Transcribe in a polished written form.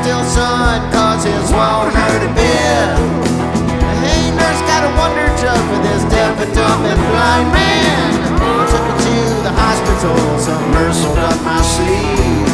still son, cause his won't hurt a bit. Hey, nurse, got a wonder drug for this deaf and dumb and blind man. Took me to the hospital, some nurse sold up my sleeve.